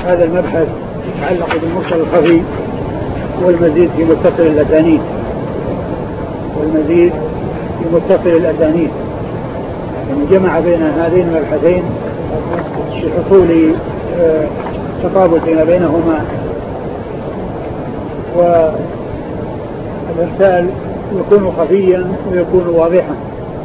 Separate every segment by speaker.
Speaker 1: هذا المبحث يتعلق بالمرسل الخفي والمزيد في متصل الأسانيد يعني جمع بين هذين المبحثين لحصول تطابق فيما بينهما. والإرسال يكون خفيا ويكون واضحا.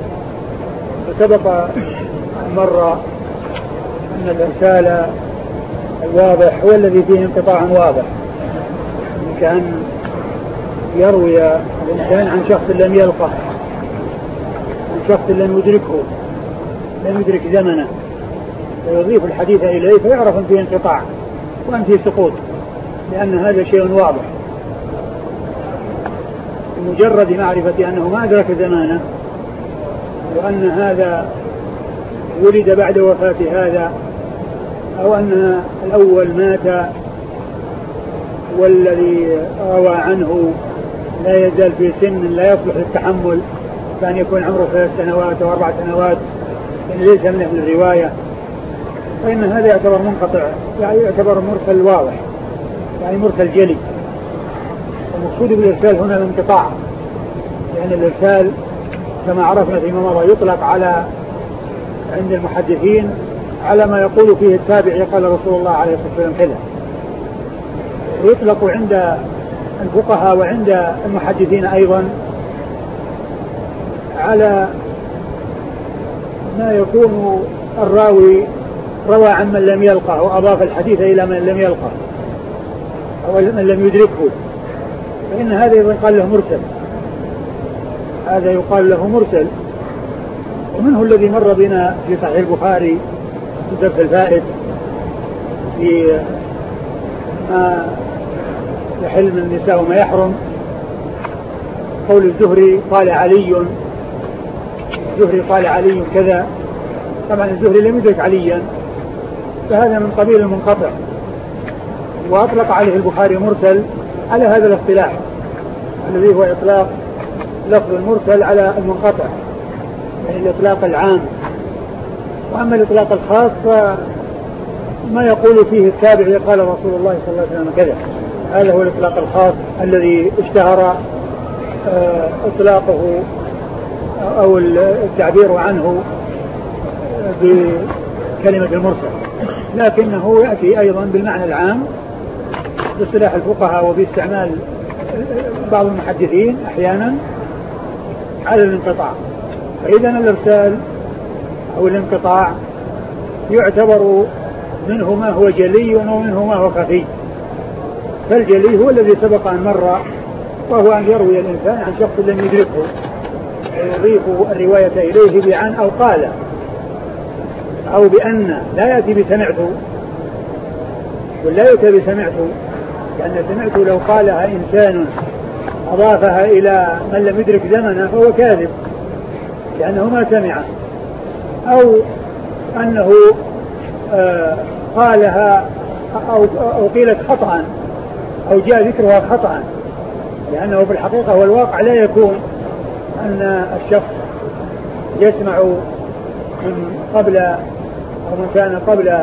Speaker 1: فسبق مرة أن الإرسال الواضح هو الذي فيه انقطاع واضح، كأن يروي الإنسان عن شخص لم يلقه، عن شخص لم يدرك زمنه، ويضيف الحديث إليه فيعرف أن فيه انقطاع وأن فيه سقوط، لأن هذا شيء واضح. بمجرد معرفة أنه ما أدرك زمانه، وأن هذا ولد بعد وفاة هذا، أو أن الأول مات والذي روى عنه لا يزال في سن لا يصلح للتحمل، كان يكون عمره 3 سنوات أو 4 سنوات، يعني ليس من أهل الرواية، فإن هذا يعتبر منقطع، يعني يعتبر مرسل واضح، يعني مرسل جلي. المقصود بالإرسال هنا الانقطاع، لأن الإرسال كما عرفنا فيما مضى يطلق على عند المحدثين على ما يقول فيه التابعي قال رسول الله عليه الصلاة والسلام كذا، ويطلق عند الفقهاء وعند المحدثين أيضا على ما يكون الراوي روى عن من لم يلقه وأضاف الحديث إلى من لم يلقه أو من لم يدركه، فإن هذا يقال له مرسل، هذا يقال له مرسل. ومنه الذي مر بنا في صحيح البخاري في درس الفائد في ما يحل من النساء وما يحرم، قول الزهري قال علي كذا. طبعا الزهري لم يدرك عليا، فهذا من قبيل المنقطع، وأطلق عليه البخاري مرسل على هذا الاصطلاح الذي هو إطلاق لفظ المرسل على المنقطع، يعني الإطلاق العام. وأما الإطلاق الخاص فما يقول فيه التابعي قال رسول الله صلى الله عليه وسلم كذا، هذا هو الإطلاق الخاص الذي اشتهر إطلاقه أو التعبير عنه بكلمة المرسل، لكنه يأتي أيضا بالمعنى العام باصطلاح الفقهاء وباستعمال بعض المحدثين أحيانا على الانقطاع. فإذا الإرسال أو الانقطاع يعتبر منه ما هو جلي ومنه ما هو خفي. فالجلي هو الذي سبق أن مر، وهو أن يروي الإنسان عن شخص لم يدركه، يضيف الرواية إليه بعن أو قال أو بأن، لا يأتي بسمعته، ولا يأتي بسمعته، لأن سمعته لو قالها إنسان أضافها إلى من لم يدرك زمنه فهو كاذب، لأنه ما سمع، أو أنه قالها أو قيلت خطأ أو جاء ذكرها خطأ، لأنه في الحقيقة والواقع لا يكون أن الشخص يسمع من قبل أو من كان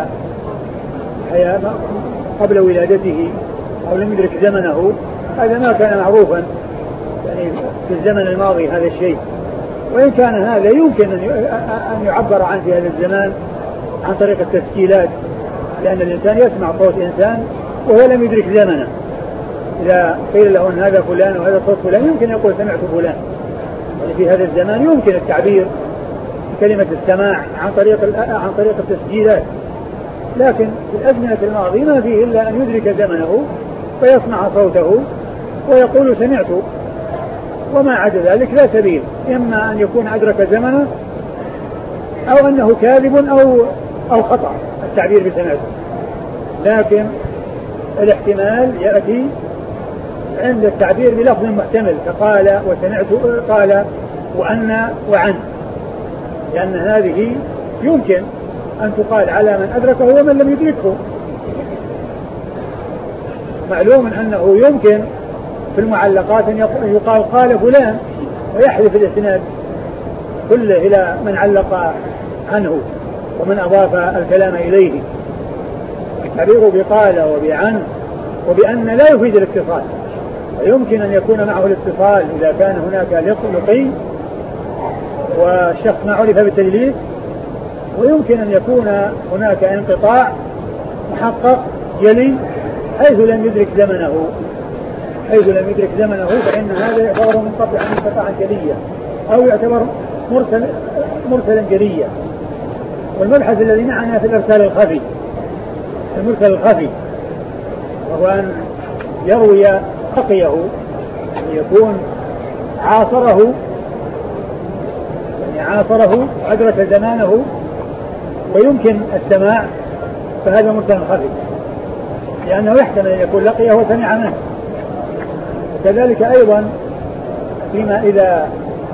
Speaker 1: قبل ولادته أو لم يدرك زمنه، هذا ما كان معروفا يعني في الزمن الماضي هذا الشيء. وإن كان هذا يمكن أن يعبر عنه في هذا الزمان عن طريق التسجيلات، لأن الإنسان يسمع صوت إنسان وهو لم يدرك زمنه، إذا قيل له أن هذا فلان وهذا صوت فلان يمكن يقول سمعت فلان. يعني في هذا الزمان يمكن التعبير بكلمة السماع عن طريق التسجيلات، لكن في الأزمنة الماضية ما فيه إلا أن يدرك زمنه فيسمع صوته ويقول سمعت، وما عدا ذلك لا سبيل، إما أن يكون أدرك زمنه أو أنه كاذب أو خطأ التعبير بسمعته. لكن الاحتمال يأتي عند التعبير بلفظ محتمل، فقال وسمعت، قال وأن وعن، لأن هذه يمكن أن تقال على من أدركه ومن لم يدركه. معلوم أنه يمكن في المعلقات أن يقال قال فلان ويحذف الإسناد كله إلى من علق عنه ومن أضاف الكلام إليه. تعبير بقال وبعن وبأن لا يفيد الاتصال. ويمكن أن يكون معه الاتصال إذا كان هناك لقي والشخص ما عرف بالتدليس، ويمكن أن يكون هناك انقطاع محقق جلي حيث لم يدرك زمنه فإن هذا يعتبر منقطعا انقطاعا جليا أو يعتبر مرسلا جليا. والمبحث الذي معنا في المرسل الخفي وهو أن يروي لقيه، أن يكون عاصره أدرك زمانه ويمكن السماع، فهذا مرسل خفي لأنه يحتمل أن يكون لقيه وسمع منه. وكذلك أيضا فيما إذا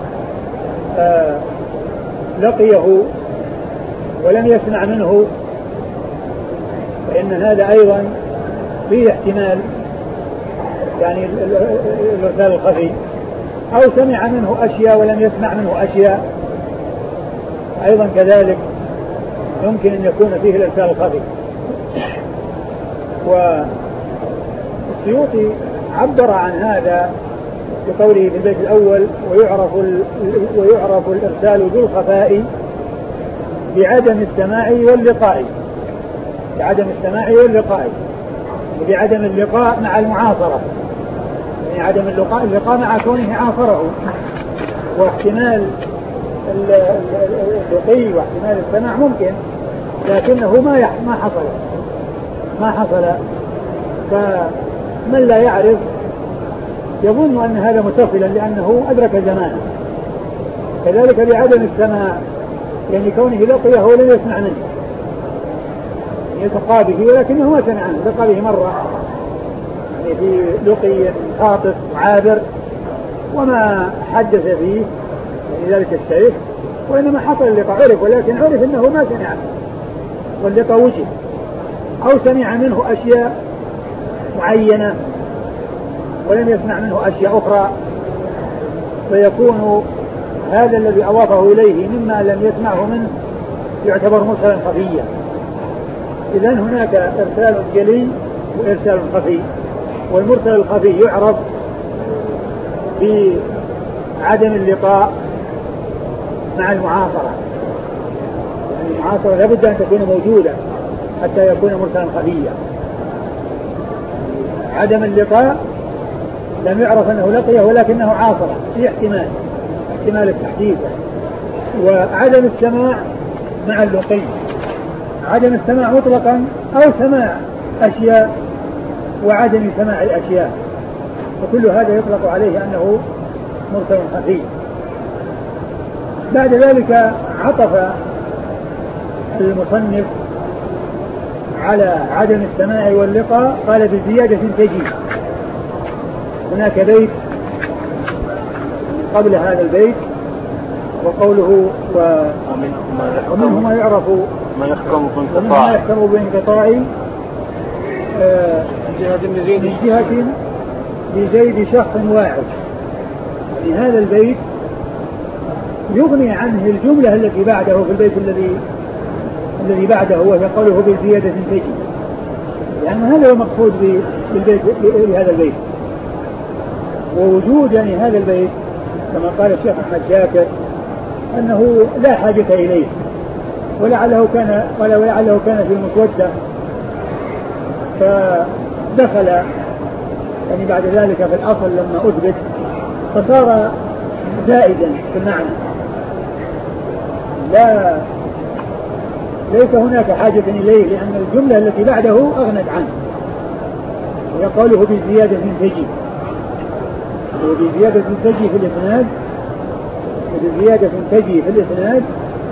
Speaker 1: لقيه ولم يسمع منه فإن هذا أيضا فيه احتمال، يعني الإرسال الخفي، أو سمع منه أشياء ولم يسمع منه أشياء أيضا كذلك يمكن أن يكون فيه الإرسال الخفي. والسيوطي عبر عن هذا بقوله في البيت الأول: ويعرف الإرسال ذو الخفاء بعدم السماع واللقاء، وبعدم اللقاء مع المعاصرة، يعني عدم اللقاء مع كونه عاصره، واحتمال اللقي واحتمال السماع ممكن، لكنه ما حصل. فمن لا يعرف يظن أن هذا متصلا لأنه أدرك زمانه. كذلك بعدم السماع، يعني كونه لقيه ولم يسمع منه، يلتقى به ولكنه ما سمع عنه، التقى به مرة يعني في لقي خاطف وعابر وما حدث فيه يعني ذلك الشيخ، وإنما حصل اللقاء عرف، ولكن عرف أنه ما سمع عنه واللقاء وجد، أو سمع منه أشياء معينة ولم يسمع منه أشياء أخرى، فيكون هذا الذي أضافه إليه مما لم يسمعه منه يعتبر مرسلا خفيا. إذن هناك إرسال جلي وإرسال خفي، والمرسل الخفي يعرف بعدم اللقاء مع المعاصرة، يعني المعاصرة لابد أن تكون موجودة حتى يكون مرسلا خفيا. عدم اللقاء لم يعرف أنه لقيه ولكنه عاصره، في احتمال التحديث. وعدم السماع مع اللقي، عدم السماع مطلقا أو سماع أشياء وعدم سماع الأشياء، وكل هذا يطلق عليه أنه مرسل خفي. بعد ذلك عطف المصنف على عدم السماع واللقاء، قال بزيادة تجي. هناك بيت قبل هذا البيت وقوله ومنه ما يعرف
Speaker 2: ما يحكم
Speaker 1: بانقطاع من جهة لزيد شخص واحد. في هذا البيت يغني عنه الجملة التي بعده في البيت الذي بعده، وهي قوله بزيادة تجي، لأن هذا هو المقصود بهذا البيت. ووجود يعني هذا البيت كما قال الشيخ أحمد شاكر أنه لا حاجة إليه، ولعله كان في المسودة فدخل يعني بعد ذلك في الأصل لما أثبت فصار زائدا في المعنى، ليس هناك حاجة إليه، لأن الجملة التي بعده أغنت عنه، ويقوله بزيادة تجي، وبزيادة تجي في الإسناد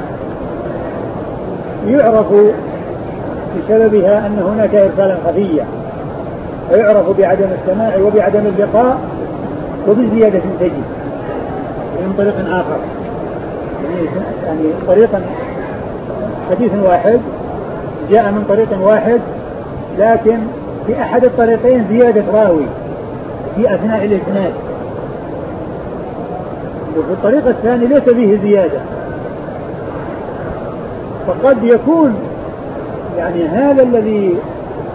Speaker 1: يعرف بسببها أن هناك إرسالا خفيا، ويعرف بعدم السماع وبعدم اللقاء وبزيادة تجي من طريق آخر، يعني طريقا حديث واحد جاء من طريق واحد، لكن في أحد الطريقين زيادة راوي في أثناء الإسناد، وفي الطريق الثاني ليس فيه زيادة. فقد يكون يعني هذا الذي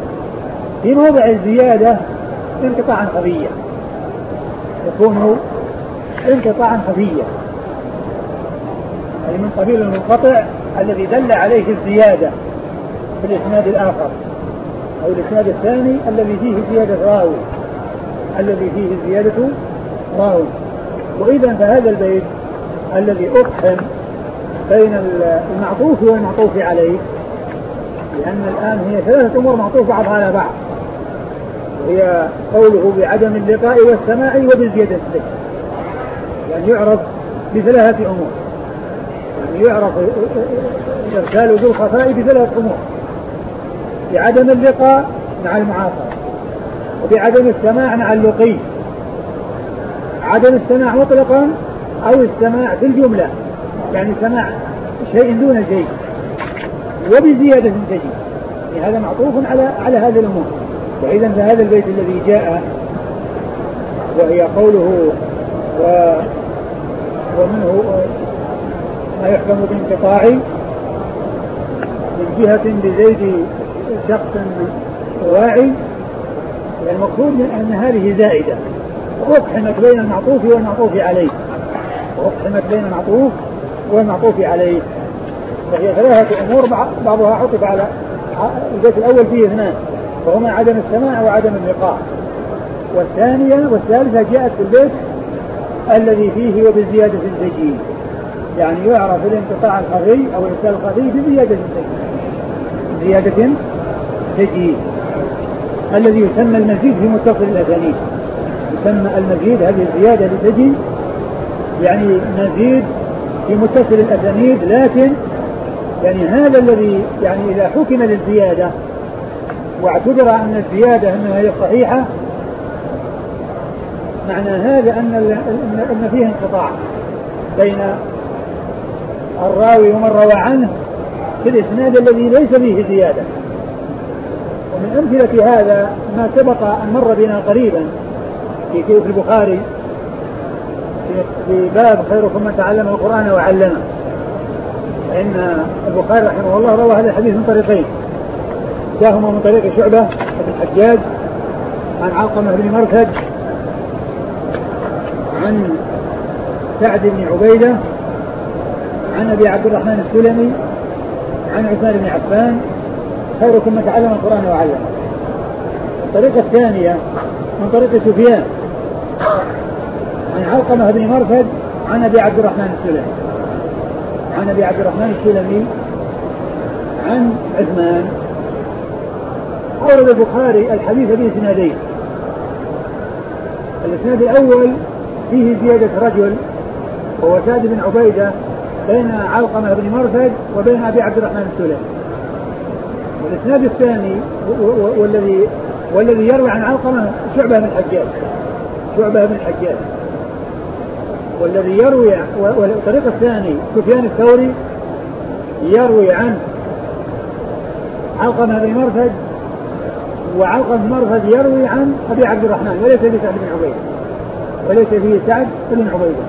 Speaker 1: في موضع الزيادة انقطاعا خفيا، يكون انقطاعا خفيا، يعني من قبيل المنقطع الذي دل عليه الزيادة في الإسناد الآخر أو الإسناد الثاني الذي فيه زيادة راوي، وإذا فهذا البيت الذي أقحم بين المعطوف والمعطوف عليه، لأن الآن هي ثلاثة أمور معطوفة بعضها على بعض، وهي قوله بعدم اللقاء والسماع وبالزيادة السجن، يعني يعرف بثلاثة أمور، يعني يعرف إرسال ذو الخفاء بثلاثة أمور: بعدم اللقاء مع المعاصرة، وبعدم السماع مع اللقي، عدم السماع مطلقا أو السماع في الجملة، يعني سماع شيء دون شيء، وبزيادة تجي، يعني هذا معطوف على هذه الأمور. وإذا فهذا البيت الذي جاء وهي قوله ومنه ما يحكم بانقطاع من جهة بزيد شخص واعي، المقصود أن هذه زائدة وأقحمت بين المعطوف والمعطوف عليه، فهي ثلاثة أمور بعضها عطف على البيت الأول فيه اثنان، وهما عدم السماع وعدم اللقاء، والثالثة جاءت في البيت الذي فيه وبزيادة تجي، يعني يعرف الانقطاع الخفي أو الإرسال الخفي بزيادة تجي الذي يسمى المزيد في متصل الأسانيد، يسمى المزيد هذه الزيادة لتجي، يعني مزيد في متصل الأسانيد، لكن يعني هذا الذي يعني إذا حكم للزيادة واعتبر أن الزيادة أنها هي صحيحة، معنى هذا أن فيه انقطاع بين الراوي ومن روى عنه في الإسناد الذي ليس فيه زيادة. ومن أمثلة هذا ما سبق أن مر بنا قريبا في البخاري في باب خيركم من تعلم القرآن وعلمه، فإن البخاري رحمه الله روى هذا الحديث من طريقين، جاءهما من طريق شعبة بن الحجاج عن علقمة بن مرثد عن سعد بن عبيدة عن أبي عبد الرحمن السلمي عن عثمان بن عفان خيركم من تعلم القرآن وعلمه. الطريقة الثانية من طريق سفيان عن علقمة بن مرثد عن أبي عبد الرحمن السلمي عن عثمان. أورد البخاري الحديث بإسنادين، الإسناد الأول فيه زيادة رجل وهو سعد بن عبيدة بين علقمة بن مرثد وبين أبي عبد الرحمن السلمي، والإسناد الثاني والذي يروي عن علقمة شعبة بن الحجاج، والذي يروي والطريق الثاني سفيان الثوري يروي عن علقمة بن مرثد، وعلقمة بن مرثد يروي عن أبي عبد الرحمن وليس فيه سعد بن عبيدة،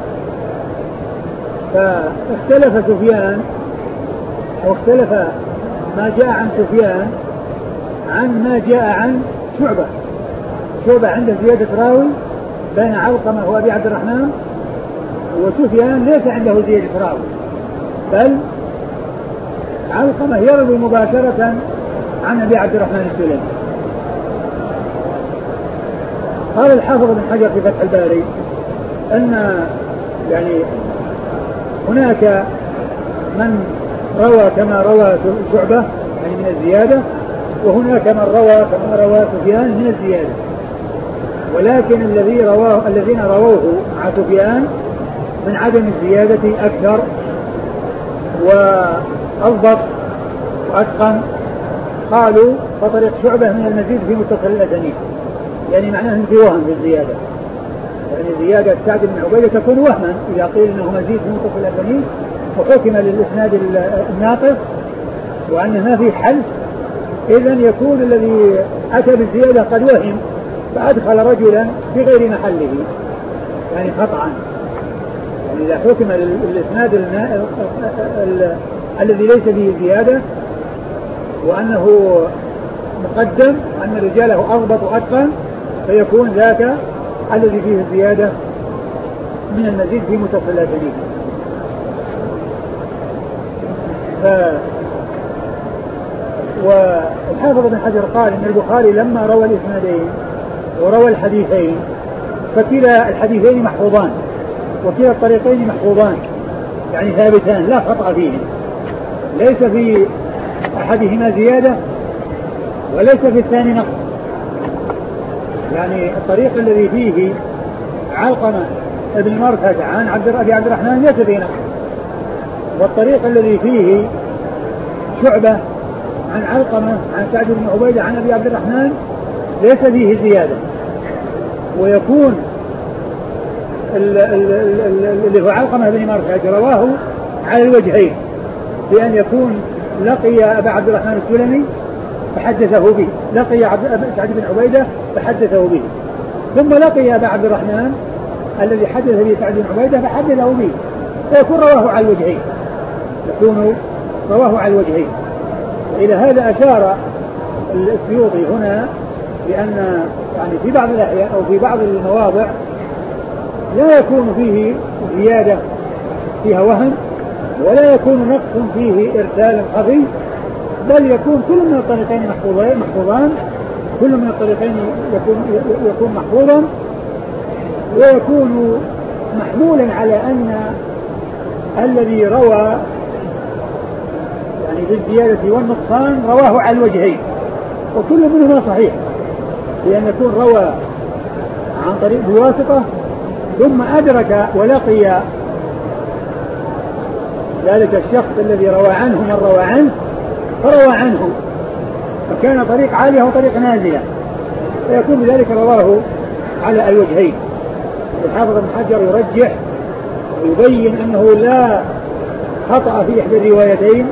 Speaker 1: فاختلف سفيان أو اختلف ما جاء عن سفيان عن ما جاء عن شعبة عنده زيادة راوي بين علقمة وأبي عبد الرحمن، وسفيان ليس عنده زيادة راوي، بل علقمة يروي مباشرة عن أبي عبد الرحمن السلمي. قال الحافظ بن حجر في فتح الباري أن يعني هناك من روى كما روى شعبة يعني من الزيادة، وهناك من روى كما روى سفيان من الزيادة، ولكن الذين رووه مع سفيان من عدم الزيادة أكثر وأضبط وأتقن. قالوا فطريق شعبة من المزيد في متصل الأسانيد، يعني معناه في وهم بالزيادة، يعني زيادة سعد بن عبيدة تكون وهما إذا قيل إنه مزيد في متصل الأسانيد وحكم للإسناد الناقص وأنه ما في حلف، إذن يكون الذي أتى بالزيادة قد وهم فأدخل رجلا بغير محله يعني قطعا. يعني إذا حكم للإسناد الذي ليس فيه زيادة وأنه مقدم أن رجاله أضبط وأتقن فيكون ذاك الذي فيه الزيادة من المزيد في متصل سنده. والحافظ بن حجر قال إن البخاري لما روى الإسنادين وروى الحديثين فكلا الحديثين محفوظان وكلا الطريقين محفوظان يعني ثابتان لا خطأ فيهم، ليس في أحدهما زيادة وليس في الثاني نقص. يعني الطريق الذي فيه علقمة ابن مرثد عن أبي عبد الرحمن ليس فيه نقص، والطريق الذي فيه شعبة عن علقمة عن سعد بن عبيدة عن أبي عبد الرحمن ليس فيه زيادة. ويكون اللي هو علقمة بن مرثد رواه على الوجهين، بأن يكون لقي أبا عبد الرحمن السلمي فحدثه به، لقي سعد بن عبيدة فحدثه به، ثم لقي أبا عبد الرحمن الذي حدث به سعد بن عبيدة فحدثه به، فيكون رواه على الوجهين، يكون رواه على الوجهين. وإلى هذا أشار السيوطي هنا بأن يعني في بعض الأحيان أو في بعض المواضع لا يكون فيه زيادة فيها وهم ولا يكون نقص فيه إرسال خفي، بل يكون كل من الطريقين محفوظان، كل من الطريقين يكون محفوظا ويكون محمولا على أن الذي روى يعني بالزيادة والنقصان رواه على الوجهين وكل منهما صحيح، لأن يكون روى عن طريق بواسطة ثم أدرك ولقي ذلك الشخص الذي روى عنه من روى عنه فروى عنه، فكان طريق عالية وطريق نازلة، فيكون بذلك رواه على الوجهين. الحافظ بن حجر يرجح ويبين أنه لا خطأ في إحدى الروايتين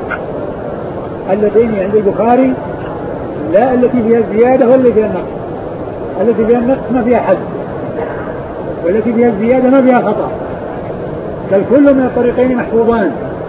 Speaker 1: اللتين عند البخاري، لا التي فيها الزيادة ولا فيها النقص. التي فيها النقص ما فيها حد، والتي فيها الزيادة ما فيها خطأ، بل كل من الطريقين محفوظان،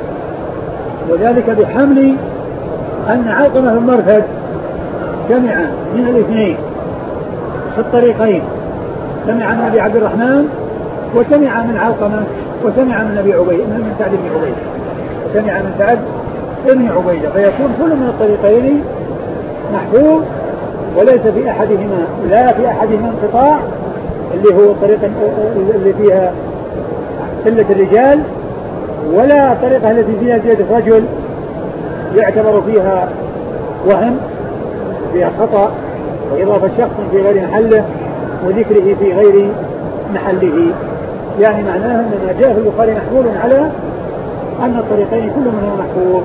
Speaker 1: وذلك بحمل أن علقمة بن مرثد سمع من الاثنين في الطريقين، سمع من أبي عبد الرحمن وسمع من علقمة وسمع من أبي عبيدة من سعد بن عبيدة وسمع من سعد بن عبيدة، فيكون كل من الطريقين محفوظ وليس في أحدهما لا في أحدهما انقطاع اللي هو الطريقة اللي فيها قلة الرجال، ولا الطريقة التي فيها زيادة رجل يعتبر فيها وهم فيها خطأ وإضافة شخص في غير محله وذكره في غير محله. يعني معناه أن ما جاء في البخاري محفوظ على أن الطريقين كل منهما محفوظ،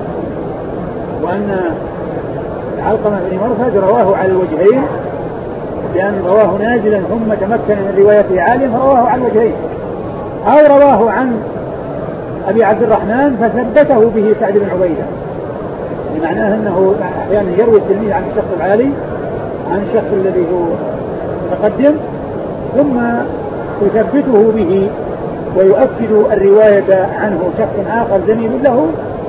Speaker 1: وأن علقمة بن مرثد رواه على الوجهين لأن رواه نازلا ثم تمكن من روايته عاليا فرواه على الوجهين، أو رواه عن أبي عبد الرحمن فثبته به سعد بن عبيدة، بمعناه أنه أحيانا يروي التلميذ عن الشخص العالي عن الشخص الذي هو متقدم ثم يثبته به ويؤكد الرواية عنه شخص آخر زميل له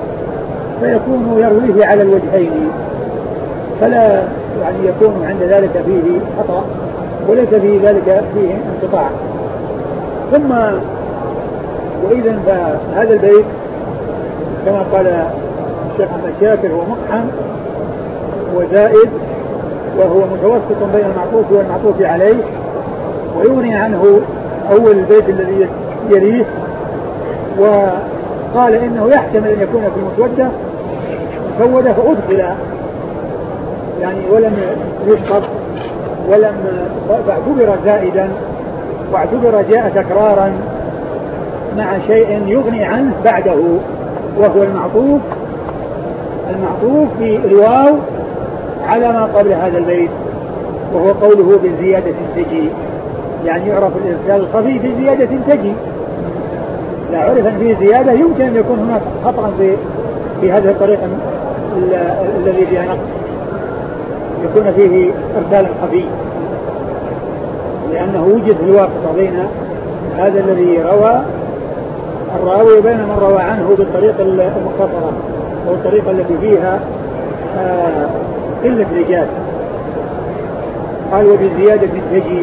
Speaker 1: فيكون يرويه على الوجهين، فلا يعني يكون عند ذلك فيه خطأ وليس في ذلك فيه انقطاع. ثم وإذا فهذا البيت كما قال الشيخ أحمد شاكر هو مقحم وزائد وهو متوسط بين المعطوف والمعطوف عليه، ويغني عنه أول البيت الذي يليه، وقال إنه يحتمل أن يكون في المسودة مسودة فأدخل يعني ولم يشطب ولم فاعتبر زائدا واعتبر جاء تكرارا مع شيء يغني عنه بعده وهو المعطوف في الواو على ما قبل هذا البيت، وهو قوله بالزيادة تجي، يعني يعرف الإرسال الخفي بزيادة تجي، لا عرف أن فيه زيادة يمكن أن يكون هناك خطأ في هذه الطريقة الذي فيها نقص يكون فيه إرسال خفي، لأنه وجد الواسطة بين هذا الذي روى الراوي وبين من روى عنه بالطريقة المختصرة أو الطريقة التي فيها قلة رجال، قال وبزيادة تجي،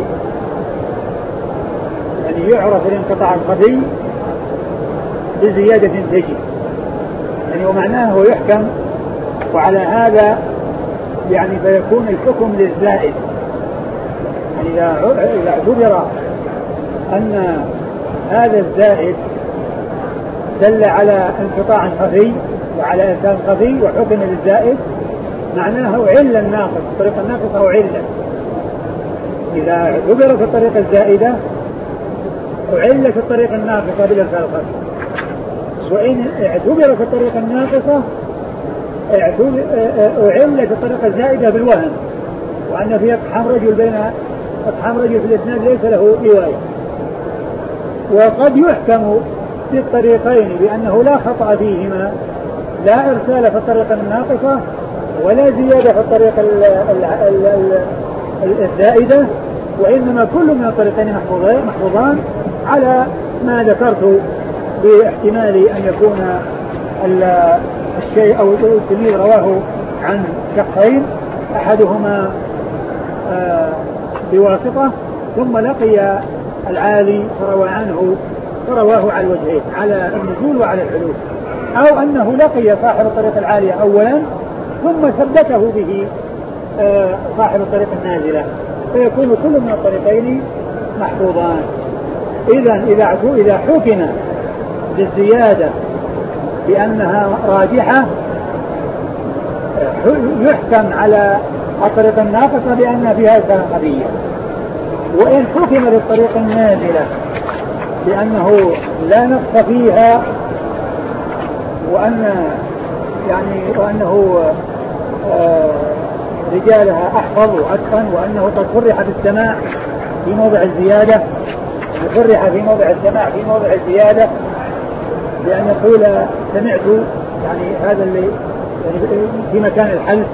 Speaker 1: يعني يعرف الانقطاع الخفي بزيادة تجي، يعني ومعناه هو يحكم، وعلى هذا يعني فيكون الحكم للزائد. يعني إذا اعتبر أن هذا الزائد دل على انقطاع خفي وعلى إنسان خفي وحكم للزائد، معناه علة الناقص، الطريقة الناقصة أو علة. إذا اعتبر في الطريقة الزائدة علة في الطريقة الناقصة بالإرسال الخفي، وإن اعتبر في الطريقة الناقصة علة في الطريقة الزائدة بالوهم، وأن في اقحام رجل في الإسناد ليس له رواية. وقد يحكم في الطريقين بأنه لا خطأ فيهما، لا إرسال في الطريقة الناقصة ولا زيادة في الطريقة الزائدة، وإنما كل من الطريقين محفوظان على ما ذكرت، باحتمال أن يكون الشيء أو التلميذ رواه عن شخصين، أحدهما بواسطة ثم لقي العالي فروى عنه فرواه على الوجهين، على النزول وعلى العلو، أو أنه لقي صاحب الطريق العالية أولا ثم ثبته به صاحب الطريق النازلة، فيكون كل من الطريقين محفوظان. إذا حكم بالزيادة بأنها راجحة يحكم على الطريق الناقصة بأن فيها إرسال خفي، وإن حكم للطريق النازلة بأنه لا نقص فيها وأنه رجالها أحفظ وأتقن، وأنه قد صرح بالسماع في موضع الزيادة، صرح في موضع السماع في موضع الزيادة، بأن يقول سمعت، يعني هذا اللي يعني في مكان الحلف،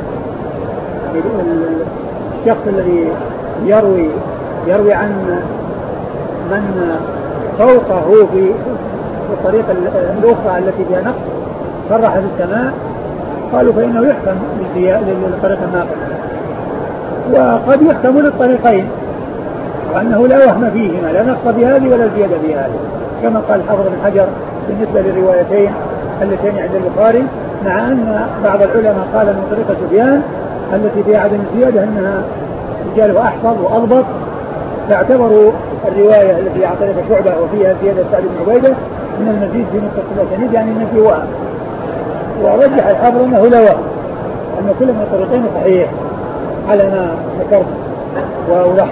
Speaker 1: الشخص الذي يروي عن من فوقه في الطريقة الأخرى التي فيها نقص صرح بالسماع، قالوا فإنه يحكم للطريقة الناقصة. وقد يحكم للطريقين وأنه لا وهم فيهما، لا نقص بهذه ولا زيادة بهذه، كما قال حافظ بن حجر بالنسبة للروايتين اللتين عند البخاري، مع أن بعض العلماء قال من طريقة سفيان التي فيها عدم الزيادة أنها رجاله أحفظ وأضبط، فاعتبروا الرواية التي عن طريق شعبة وفيها زيادة سعد بن عبيدة من المزيد في نصف الأسانيد، يعني أنه في وهم. ورجح الحافظ أنه لا وهم، أن كل من الطريقين صحيح على ما ذكرت وأوضحت.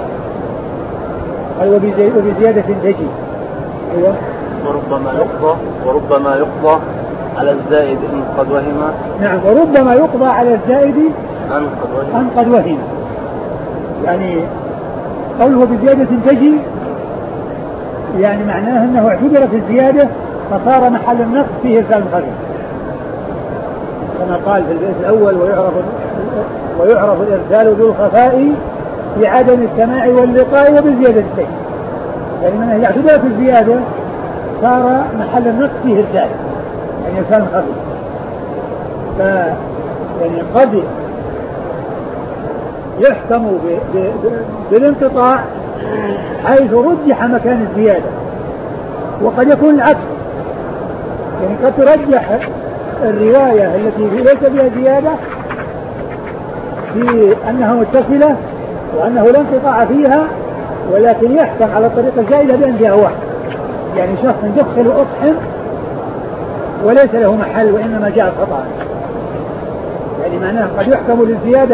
Speaker 1: وبزيادة تجي. أيوة.
Speaker 2: وربما يقضى على الزائد إن قد وهم.
Speaker 1: نعم، وربما يقضى على الزائد أن قد وهم. يعني قوله بزيادة تجي يعني معناه أنه اعتبر في الزيادة فصار محل النقص فيه إرسال خفي، كما قال في البيت الأول ويعرف الإرسال ذو الخفاء بعدم السماع واللقاء وبزيادة التجي، يعني من إذا اعتبر في الزيادة صار محل النقص فيه إرسال، يعني إرسال خفي. يعني قد يحكم بالانقطاع حيث رجح مكان الزيادة، وقد يكون العكس، يعني قد ترجح الرواية التي ليس فيها زيادة في أنها متصلة وأنه لا انقطاع فيها، ولكن يحكم على الطريقة الزائدة بأن فيها واحد، يعني شخص يدخل أطحن وليس له محل وإنما جاء خطأ، يعني معناه قد يحكم للزيادة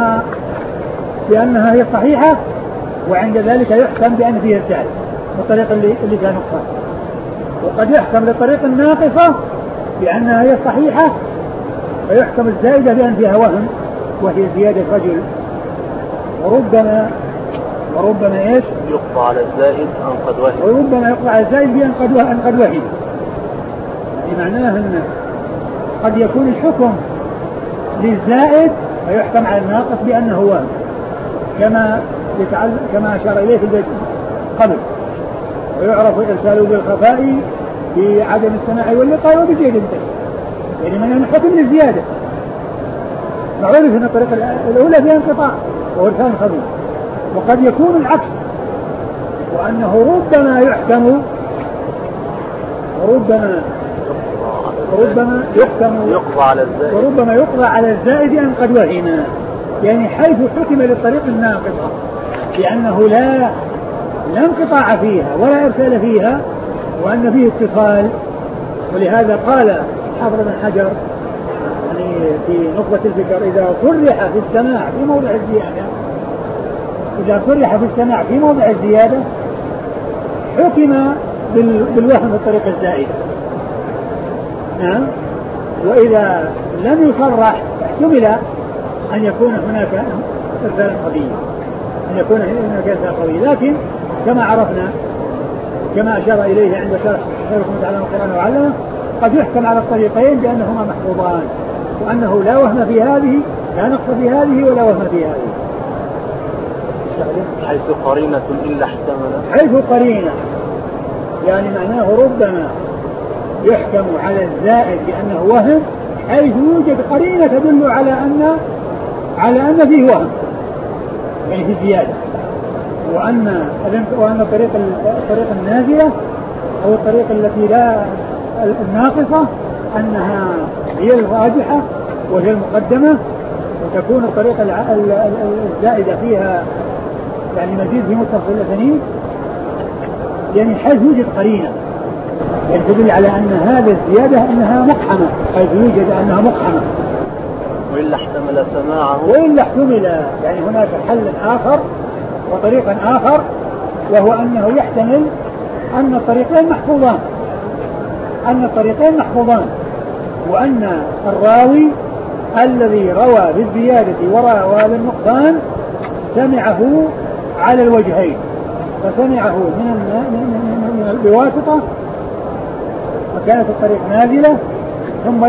Speaker 1: بأنها هي صحيحة، وعند ذلك يحكم بأن فيها الزائد الطريقة اللي فيها نقصان، وقد يحكم للطريقة الناقصة بأنها هي صحيحة ويحكم الزائدة بأن فيها وهم وهي زيادة رجل. وربما ايش؟
Speaker 2: يقضى على الزائد أن قد وهم.
Speaker 1: وربما يقضى على الزائد بأن قد وهم، يعني معناه أن قد يكون الحكم للزائد ويحكم على الناقص بأنه وهم، كما أشار إليه في البيت قبل، ويعرف الإرسال بالخفاء بعدم السماع واللقاء وبزيادة التجي، يعني من الحكم للزيادة. معروف أن الطريقة الأولى فيها انقطاع وهو إرسال خفي، وقد يكون العكس، وأنه ربما يحكم وربما
Speaker 2: يقضى على الزائد،
Speaker 1: وربما يقضى على الزائد أن قد وهم، يعني حيث حكم للطريق الناقصة لأنه لا انقطاع فيها ولا إرسال فيها وأن فيه اتصال. ولهذا قال حافظ بن حجر يعني في نخبة الفكر إذا صرح في السماع في موضع الزيادة، إذا صرح في السماع في موضع الزيادة حكم بالوهم في الطريق الزائدة. نعم. وإذا لم يصرح احتمل أن يكون هناك إرسال قوي، لكن كما عرفنا كما أشار إليه عند شرح خيركم تعالى القرآن وعلمه قد يحكم على الطريقين بأنهما محفوظان، وأنه لا وهم في هذه، لا نقص في هذه ولا وهم في هذه.
Speaker 2: حيث قرينة إلا احتمل،
Speaker 1: حيث قرينة يعني معناه ربما يحكم على الزائد بأنه وهم حيث يوجد قرينة تدل على أن فيه وهم يعني في زيادة، وأن الطريق النازلة أو الطريق التي لا الناقصة أنها هي الراجحة وهي المقدمة، وتكون الطريقة الزائدة فيها يعني مزيد في متصل الأسانيد، يعني حيث يوجد قرينة يعني تدل على أن هذه الزيادة أنها مقحمة، حيث يوجد أنها مقحمة.
Speaker 2: وإلا احتمل سماعه،
Speaker 1: وإلا احتمل يعني هناك حل آخر وطريقا آخر، وهو أنه يحتمل أن الطريقين محفوظان، وأن الراوي الذي روى بالزيادة وروى بالنقصان سمعه على الوجهين، فسمعه من بواسطة وكانت الطريق نازلة، ثم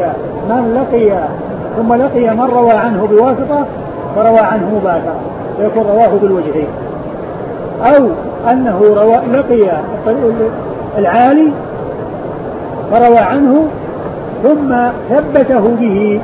Speaker 1: لقي من روى عنه بواسطة فروى عنه مباشرة فيكون رواه بالوجهين، أو أنه لقي الطريق العالي فروى عنه ثم ثبته به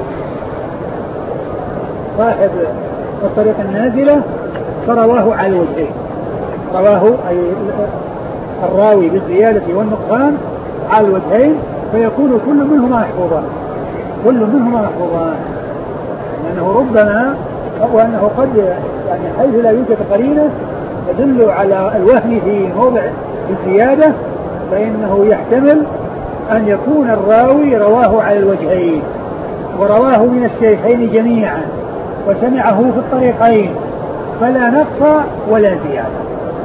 Speaker 1: صاحب الطريق النازلة فرواه على الوجهين، رواه أي الراوي بالزيادة والنقصان على الوجهين، فيكون كل منهما محفوظان، لأنه ربما وأنه قد يعني حيث لا يوجد قرينة تدل على الوهم في موضع الزيادة، فإنه يحتمل أن يكون الراوي رواه على الوجهين ورواه من الشيخين جميعا وسمعه في الطريقين، فلا نقص ولا زيادة،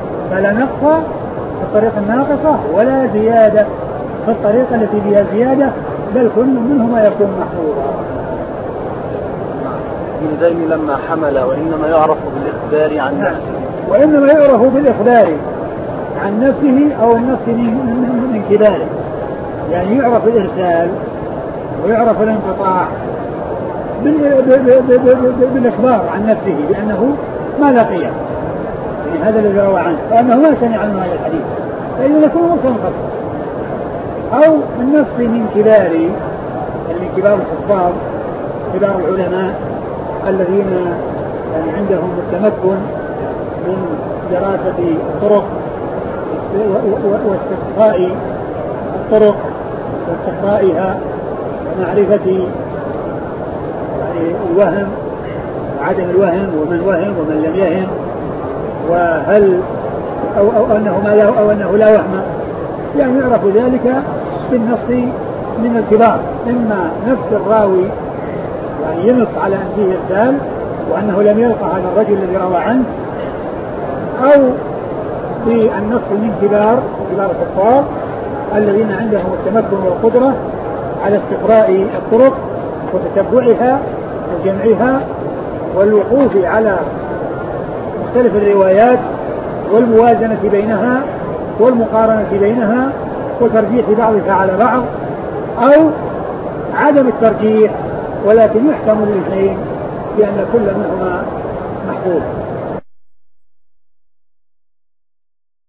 Speaker 1: في الطريقة الناقصة ولا زيادة في الطريقة التي فيها زيادة، بل كل منهما يكون محفوظا.
Speaker 2: من ذين لما حمل، وإنما يعرف بالإخبار عن نفسه،
Speaker 1: وإنما يعرف بالإخبار عن نفسه أو النفس من كباره، يعني يعرف الإرسال ويعرف الانقطاع بالإخبار عن نفسه بأنه ما لقيه، يعني هذا الذي روى عنه فأنه ما سمع عنه هذا الحديث، فإنه يكون مرسل، أو النفس من كبار كبار الحفاظ كبار العلماء الذين يعني عندهم التمكن من دراسة الطرق واستقراء الطرق واستقرائها ومعرفة يعني الوهم وعدم الوهم ومن وهم ومن لم يهم، وهل أو أنه لا وهم، يعني يعرف ذلك بالنص من الكبار، إما نفس الراوي يعني ينص على أن فيه إرسال وأنه لم يلقى هذا الرجل الذي روى عنه، أو بالنص من كبار الحفاظ الذين عندهم التمكن والقدرة على استقراء الطرق وتتبعها وجمعها والوقوف على مختلف الروايات والموازنة بينها والمقارنة بينها وترجيح بعضها على بعض، أو عدم الترجيح ولكن يحكم للاثنين بأن كل منهما محفوظ.